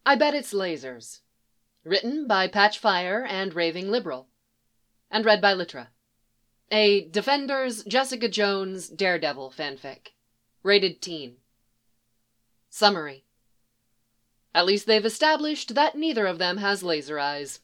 I Bet It's Lasers. Written by Patchfire and Raving Liberal. And read by Litra. A Defenders Jessica Jones Daredevil fanfic. Rated teen. Summary. At least they've established that neither of them has laser eyes.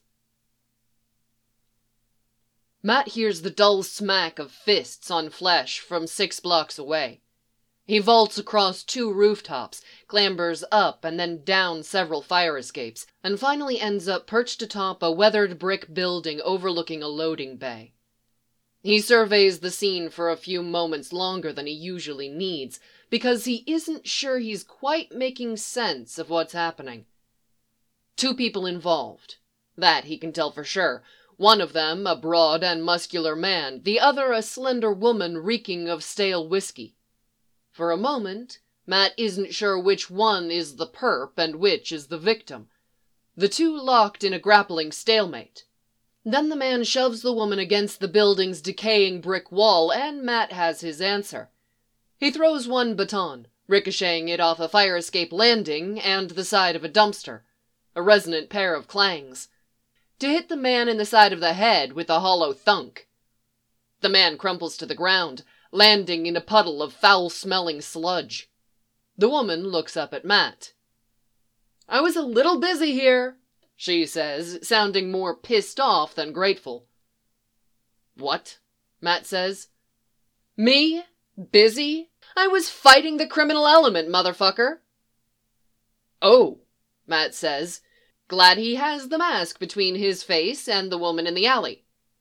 Matt hears the dull smack of fists on flesh from 6 blocks away. He vaults across 2 rooftops, clambers up and then down several fire escapes, and finally ends up perched atop a weathered brick building overlooking a loading bay. He surveys the scene for a few moments longer than he usually needs, because he isn't sure he's quite making sense of what's happening. 2 people involved. That he can tell for sure. One of them a broad and muscular man, the other a slender woman reeking of stale whiskey. For a moment, Matt isn't sure which one is the perp and which is the victim. The 2 locked in a grappling stalemate. Then the man shoves the woman against the building's decaying brick wall, and Matt has his answer. He throws one baton, ricocheting it off a fire escape landing and the side of a dumpster. A resonant pair of clangs. To hit the man in the side of the head with a hollow thunk. The man crumples to the ground, landing in a puddle of foul-smelling sludge. The woman looks up at Matt. "I was a little busy here," she says, sounding more pissed off than grateful. "What?" Matt says. "Me? Busy? I was fighting the criminal element, motherfucker." "Oh," Matt says, glad he has the mask between his face and the woman in the alley.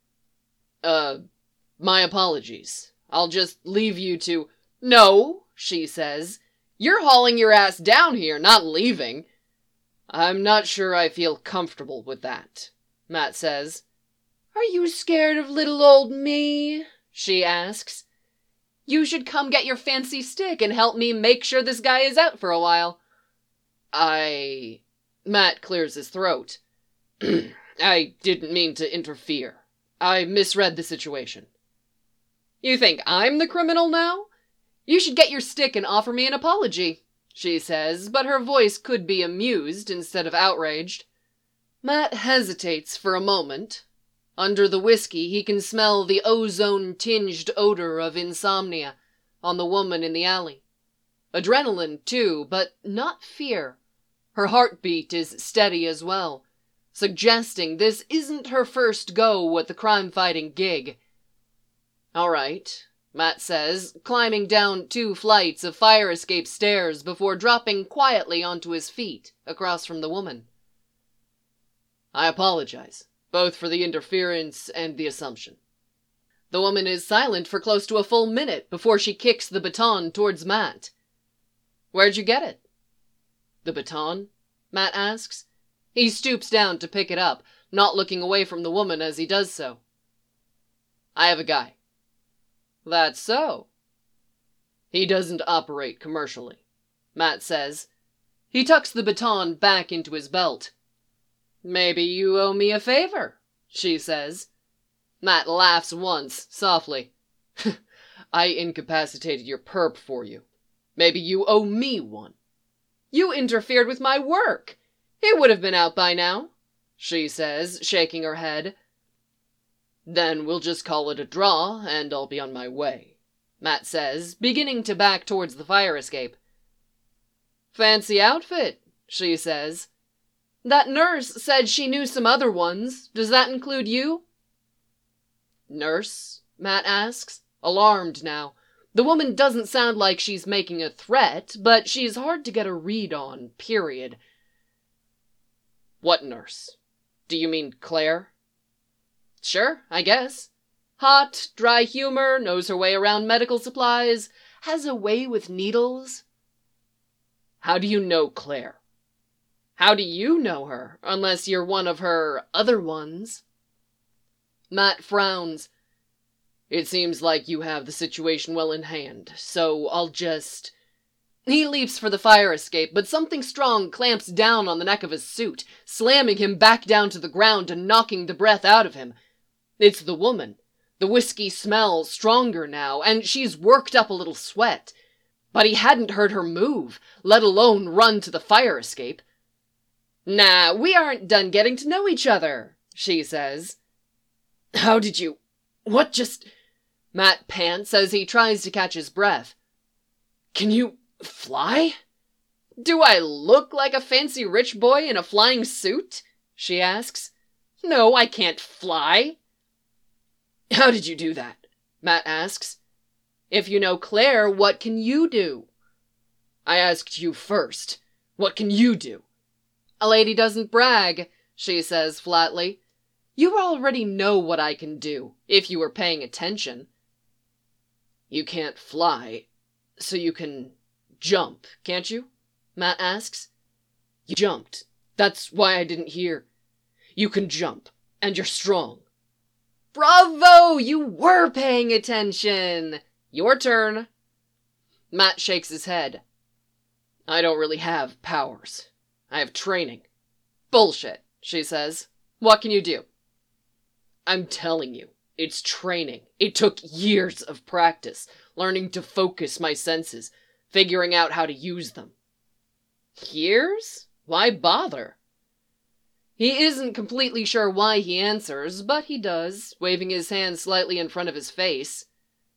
My apologies. I'll just leave you to—" "No," she says. "You're hauling your ass down here, not leaving." "I'm not sure I feel comfortable with that," Matt says. "Are you scared of little old me?" she asks. "You should come get your fancy stick and help me make sure this guy is out for a while." Matt clears his throat. "I didn't mean to interfere. I misread the situation." "You think I'm the criminal now? You should get your stick and offer me an apology," she says, but her voice could be amused instead of outraged. Matt hesitates for a moment. Under the whiskey, he can smell the ozone-tinged odor of insomnia on the woman in the alley. Adrenaline, too, but not fear. Her heartbeat is steady as well, suggesting this isn't her first go at the crime-fighting gig. "All right," Matt says, climbing down 2 flights of fire escape stairs before dropping quietly onto his feet across from the woman. "I apologize, both for the interference and the assumption." The woman is silent for close to a full minute before she kicks the baton towards Matt. "Where'd you get it?" "The baton?" Matt asks. He stoops down to pick it up, not looking away from the woman as he does so. "I have a guy." "That's so?" "He doesn't operate commercially," Matt says. He tucks the baton back into his belt. "Maybe you owe me a favor," she says. Matt laughs once, softly. "I incapacitated your perp for you. Maybe you owe me one." "You interfered with my work. It would have been out by now," she says, shaking her head. "Then we'll just call it a draw, and I'll be on my way," Matt says, beginning to back towards the fire escape. "Fancy outfit," she says. "That nurse said she knew some other ones. Does that include you?" "Nurse?" Matt asks, alarmed now. The woman doesn't sound like she's making a threat, but she's hard to get a read on, period. "What nurse? Do you mean Claire?" "Sure, I guess. Hot, dry humor, knows her way around medical supplies, has a way with needles." "How do you know Claire?" "How do you know her, unless you're one of her other ones?" Matt frowns. "It seems like you have the situation well in hand, so I'll just—" He leaps for the fire escape, but something strong clamps down on the neck of his suit, slamming him back down to the ground and knocking the breath out of him. It's the woman. The whiskey smells stronger now, and she's worked up a little sweat. But he hadn't heard her move, let alone run to the fire escape. Nah, we aren't done getting to know each other, she says. How did you... What just... Matt pants as he tries to catch his breath. Can you fly? Do I look like a fancy rich boy in a flying suit? She asks. No, I can't fly. How did you do that? Matt asks. If you know Claire, what can you do? I asked you first. What can you do? A lady doesn't brag, she says flatly. You already know what I can do, if you were paying attention. You can't fly, so you can jump, can't you? Matt asks. You jumped. That's why I didn't hear. You can jump, and you're strong. Bravo! You were paying attention! Your turn. Matt shakes his head. I don't really have powers. I have training. Bullshit, she says. What can you do? I'm telling you, it's training. It took years of practice, learning to focus my senses, figuring out how to use them. Years? Why bother? He isn't completely sure why he answers, but he does, waving his hand slightly in front of his face.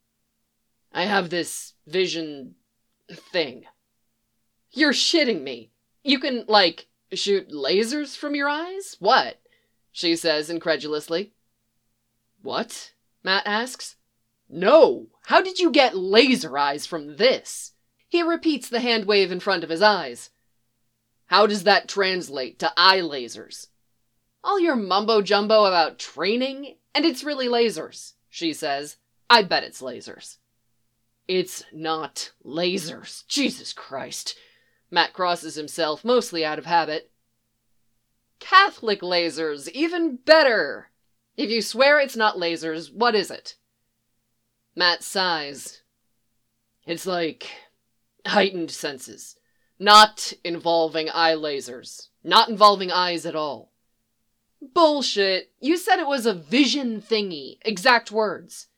I have this vision thing. You're shitting me. You can, shoot lasers from your eyes? What? She says incredulously. What? Matt asks. No! How did you get laser eyes from this? He repeats the hand wave in front of his eyes. How does that translate to eye lasers? All your mumbo-jumbo about training, and it's really lasers, she says. I bet it's lasers. It's not lasers. Jesus Christ. Matt crosses himself, mostly out of habit. Catholic lasers, even better. If you swear it's not lasers, what is it? Matt sighs. It's like heightened senses. Not involving eye lasers. Not involving eyes at all. Bullshit. You said it was a vision thingy. Exact words.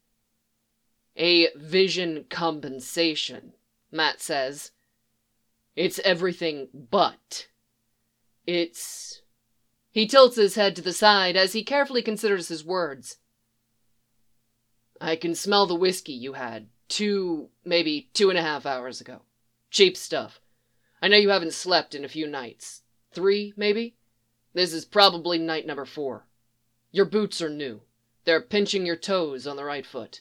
A vision compensation, Matt says. It's everything but. It's... He tilts his head to the side as he carefully considers his words. I can smell the whiskey you had maybe 2.5 hours ago. Cheap stuff. I know you haven't slept in a few nights. 3, maybe? This is probably night number 4. Your boots are new. They're pinching your toes on the right foot.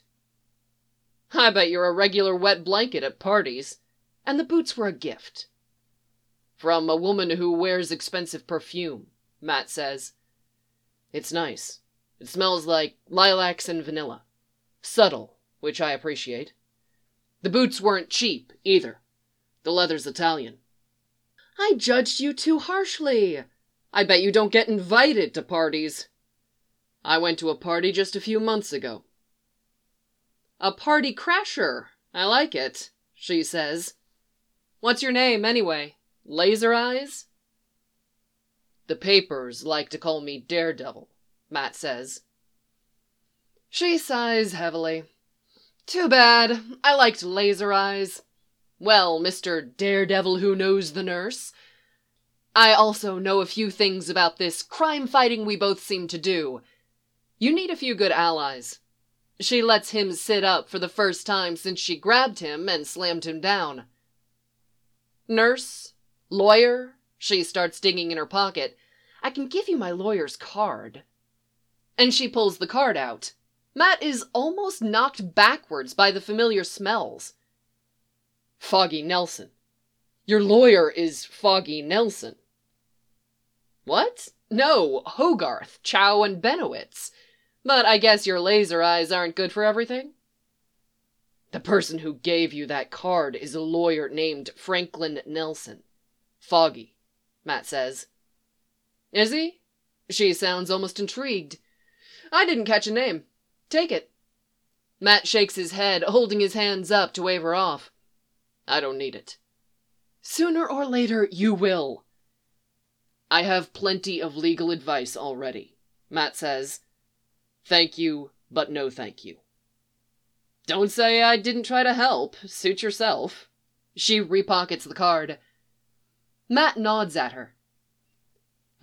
I bet you're a regular wet blanket at parties. And the boots were a gift. From a woman who wears expensive perfume, Matt says. It's nice. It smells like lilacs and vanilla. Subtle, which I appreciate. The boots weren't cheap, either. The leather's Italian. I judged you too harshly. I bet you don't get invited to parties. I went to a party just a few months ago. A party crasher. I like it, she says. What's your name, anyway? Laser Eyes? The papers like to call me Daredevil, Matt says. She sighs heavily. Too bad. I liked Laser Eyes. Well, Mr. Daredevil who knows the nurse. I also know a few things about this crime fighting we both seem to do. You need a few good allies. She lets him sit up for the first time since she grabbed him and slammed him down. Nurse? Lawyer? She starts digging in her pocket. I can give you my lawyer's card. And she pulls the card out. Matt is almost knocked backwards by the familiar smells. Foggy Nelson. Your lawyer is Foggy Nelson. What? No, Hogarth, Chow, and Benowitz. But I guess your laser eyes aren't good for everything? The person who gave you that card is a lawyer named Franklin Nelson. Foggy, Matt says. Is he? She sounds almost intrigued. I didn't catch a name. Take it. Matt shakes his head, holding his hands up to wave her off. I don't need it. Sooner or later, you will. I have plenty of legal advice already, Matt says. Thank you, but no thank you. Don't say I didn't try to help. Suit yourself. She repockets the card. Matt nods at her.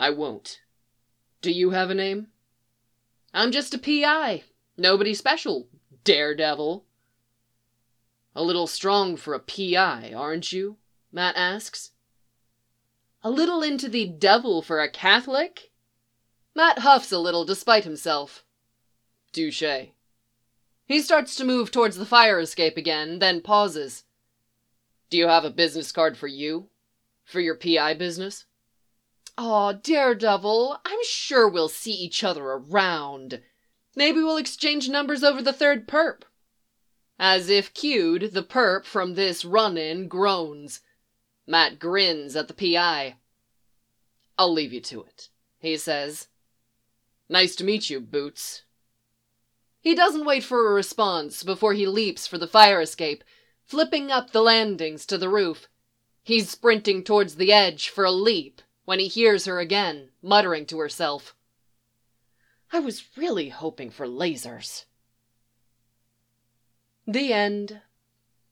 I won't. Do you have a name? I'm just a PI. Nobody special, daredevil. A little strong for a PI, aren't you? Matt asks. A little into the devil for a Catholic? Matt huffs a little despite himself. Touché. He starts to move towards the fire escape again, then pauses. Do you have a business card for you? For your PI business? Aw, Daredevil, I'm sure we'll see each other around. Maybe we'll exchange numbers over the third perp. As if cued, the perp from this run-in groans. Matt grins at the PI. I'll leave you to it, he says. Nice to meet you, Boots. He doesn't wait for a response before he leaps for the fire escape, flipping up the landings to the roof. He's sprinting towards the edge for a leap when he hears her again, muttering to herself. I was really hoping for lasers. The end.